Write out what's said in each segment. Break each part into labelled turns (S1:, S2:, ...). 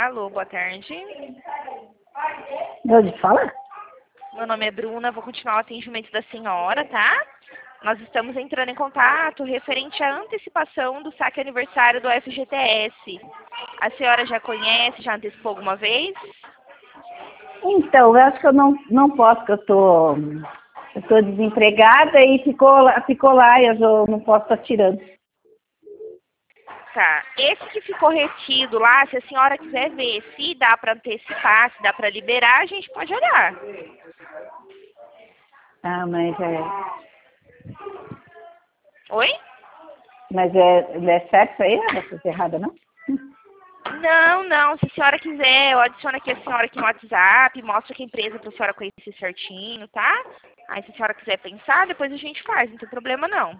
S1: Alô, boa tarde.
S2: Pode falar?
S1: Meu nome é Bruna, vou continuar o atendimento da senhora, tá? Nós estamos entrando em contato referente à antecipação do saque aniversário do FGTS. A senhora já conhece, já antecipou alguma vez?
S2: Então, eu acho que eu não posso, porque eu tô desempregada e ficou lá e eu não posso estar tirando.
S1: Tá. Esse que ficou retido lá, se a senhora quiser ver se dá para antecipar, se dá para liberar, a gente pode olhar.
S2: Ah,
S1: Oi?
S2: não é certo isso aí? Não é coisa errada, não?
S1: Não. Se a senhora quiser, eu adiciono aqui a senhora aqui no WhatsApp, mostro aqui a empresa para a senhora conhecer certinho, tá? Aí se a senhora quiser pensar, depois a gente faz, não tem problema não.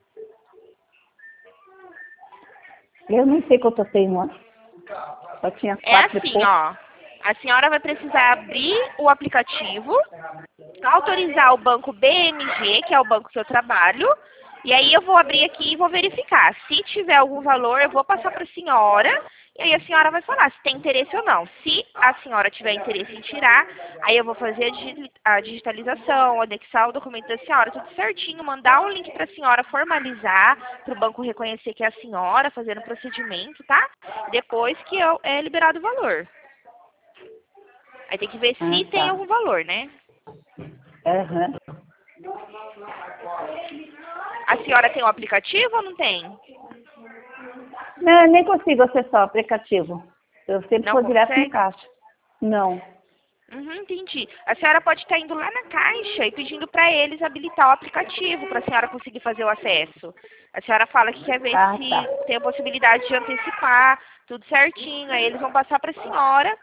S2: Eu não sei quanto eu tenho, ó. Só tinha
S1: É
S2: 4 e
S1: assim,
S2: pouco.
S1: ó. A senhora vai precisar abrir o aplicativo, autorizar o banco BMG, que é o banco que eu trabalho, e aí eu vou abrir aqui e vou verificar. Se tiver algum valor, eu vou passar para a senhora, e aí a senhora vai falar se tem interesse ou não. Se a senhora tiver interesse em tirar, aí eu vou fazer a digitalização, anexar o documento da senhora, tudo certinho, mandar um link para a senhora formalizar, para o banco reconhecer que é a senhora fazendo o procedimento, tá? Depois que é liberado o valor. Aí tem que ver
S2: Ah,
S1: se tem
S2: tá.
S1: algum valor, né?
S2: Aham.
S1: A senhora tem o aplicativo ou não tem?
S2: Não, eu nem consigo acessar o aplicativo. Eu sempre
S1: Não
S2: vou direto no
S1: consegue?
S2: caixa. Não.
S1: Entendi. A senhora pode estar indo lá na caixa e pedindo para eles habilitar o aplicativo para a senhora conseguir fazer o acesso. A senhora fala que quer ver
S2: Ah, tá.
S1: se tem a possibilidade de antecipar, tudo certinho. Aí eles vão passar para a senhora.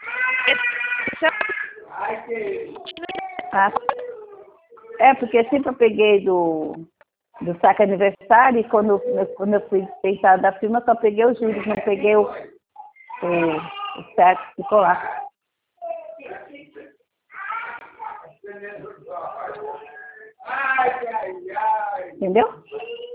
S2: Ah, é, porque sempre eu peguei do saque aniversário e quando eu fui dispensar da firma, eu só peguei os juros, não peguei o certo que ficou lá. Entendeu?